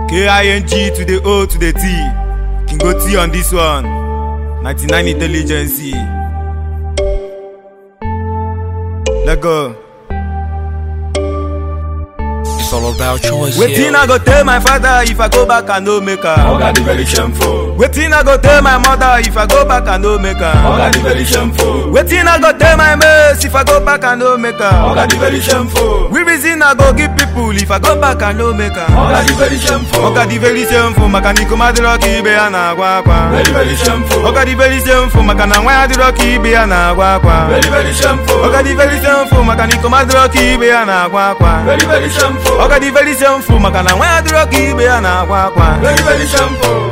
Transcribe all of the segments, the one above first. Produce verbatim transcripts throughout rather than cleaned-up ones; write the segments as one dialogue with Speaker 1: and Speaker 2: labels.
Speaker 1: K I N G to the O to the T. Kingo T on this one. ninety-nine Intelligence. Let go.
Speaker 2: It's all about choice.
Speaker 1: Waiting, I go tell my father if I go back and no make her.
Speaker 3: Oga the very shameful.
Speaker 1: Waiting, I go tell my mother if I go back and no make her.
Speaker 3: Oga the very shameful.
Speaker 1: Waiting, I go tell my mates if I go back and no make her.
Speaker 3: Oga the very shameful.
Speaker 1: We reason I go give people if I go back and no make her.
Speaker 3: Oga the very shameful.
Speaker 1: Oga the very shameful. Makaniko madroki be ana kwa kwa.
Speaker 3: Very very shameful.
Speaker 1: Oga the very shameful. Makana waya droki be ana kwa kwa.
Speaker 3: Very very shameful.
Speaker 1: Oga the very shameful. Makaniko madroki be ana kwa kwa.
Speaker 3: Very very shameful.
Speaker 1: Oga the very shameful. Makana waya droki be ana kwa kwa.
Speaker 3: Very very shameful.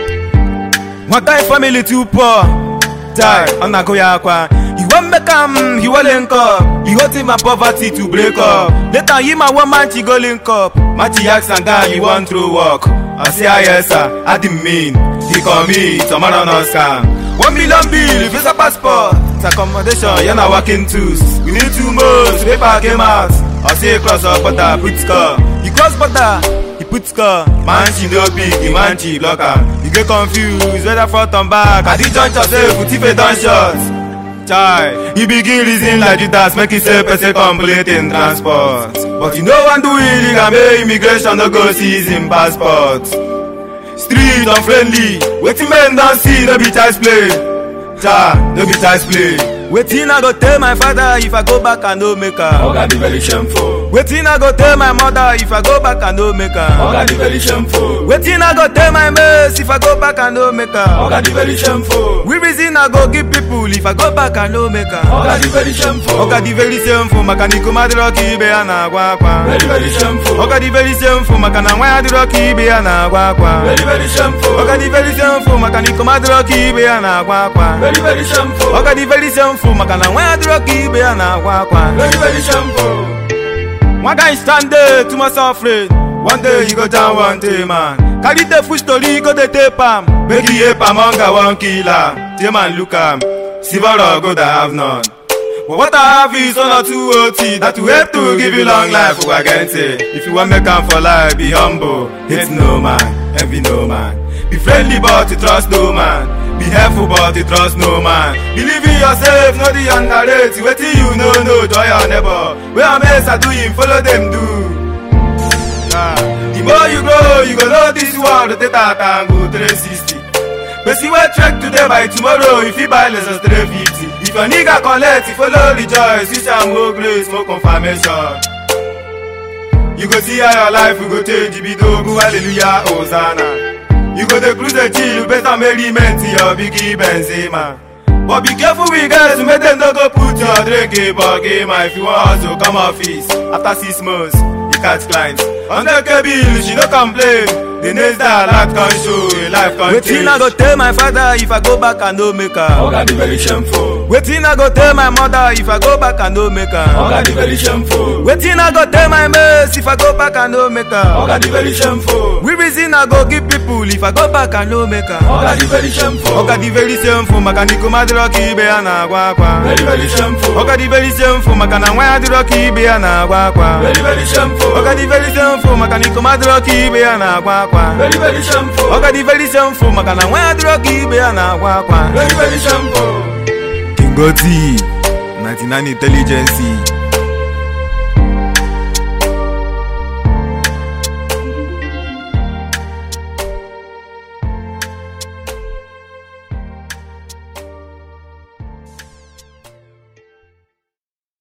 Speaker 1: One guy family too poor. Die on a goyakwa. He won't make him, he won't link up. He wants my poverty to break up. Later him and one man she go link up. Machi ask and guy he want through work. I say ah yes sir, I didn't mean. He call me, tomorrow no scam. One million bill, visa passport. It's accommodation, you're not working tools. We need two months, paper came out. I say cross up butter, put score. He cross butter. He put score, man she no big, the man she block am. You get confused, whether front and back. I did joint yourself with if a done shots. Chai, he begin reason like Judas, make himself person complete in transport. But you know one do it, he can make immigration no go seize him passport. Street unfriendly, waiting men don't see, no be child's play. Chai, no be child's play. Waiting I go tell my father if I go back and no make her.
Speaker 3: Oga the very shameful.
Speaker 1: Waiting I go tell my mother if I go back and no make her.
Speaker 3: Oga the very shameful.
Speaker 1: Waiting I go tell my mates if I go back and no make her.
Speaker 3: Oga the very shameful.
Speaker 1: We reason I go give people if I go back and no make her.
Speaker 3: Oga the very shameful.
Speaker 1: Oga the very shameful. Makaniko madroki be ana kwa kwa.
Speaker 3: Very very shameful.
Speaker 1: Oga the very shameful. Makana waya droki be ana kwa kwa.
Speaker 3: Very very shameful.
Speaker 1: Oga the very shameful. Makaniko madroki be ana kwa kwa.
Speaker 3: Very very shameful.
Speaker 1: Oga the very shameful. Makana waya droki be ana kwa kwa.
Speaker 3: Very very shameful.
Speaker 1: One guy stand there too much afraid. One day you go down one day man. Carry the food story go the tape am. Make you ape among a one killer. Tay man look am. Silver or gold I have none. But what I have is one or two O T that will help to give you long life. Who I can say, if you want make am for life, be humble. Hate no man, envy no man. Be friendly but you trust no man. Be helpful but you trust no man. Believe in yourself, not the underrate. Wetin you know, no joy your neighbor. Where I'm are doing, follow them do. Nah. The more you grow, you go know this world. The data can go three sixty. But see what track today by tomorrow. If you buy less than three fifty. If your nigga collect, you follow rejoice. You shall more grace, more confirmation. You go see how your life will go change. Be dogu, hallelujah, hosanna. You go to cruise the chill, you better merriment to your biggie Benzema. But be careful with guys, make them not go put your drink in game. If you want to come office, after six months, you catch clients. On the bill, she no complain. The next day, life can show, your life can change. Waiting I go tell my father if I go back and no make her.
Speaker 3: Oga the very shameful.
Speaker 1: Waiting I go tell my mother if I go back and no make her.
Speaker 3: Oga the very shameful.
Speaker 1: Waiting I go tell my mates if I go back and no make her.
Speaker 3: Oga the very shameful.
Speaker 1: We reason I go give people if I go back and no make her.
Speaker 3: Oga the very shameful.
Speaker 1: Oga the very shameful. Makaniko madroki be ana kwa kwa.
Speaker 3: Very very shameful.
Speaker 1: Oga the very shameful. Makana waya droki be ana kwa kwa.
Speaker 3: Very very shameful.
Speaker 1: Oga the very shameful. Makaniko madroki be ana kwa kwa.
Speaker 3: Very very shameful.
Speaker 1: Oga the very shameful. Makana waya droki be ana kwa kwa.
Speaker 3: Very very shameful.
Speaker 1: Kingo T, ninety-nine Intelligence.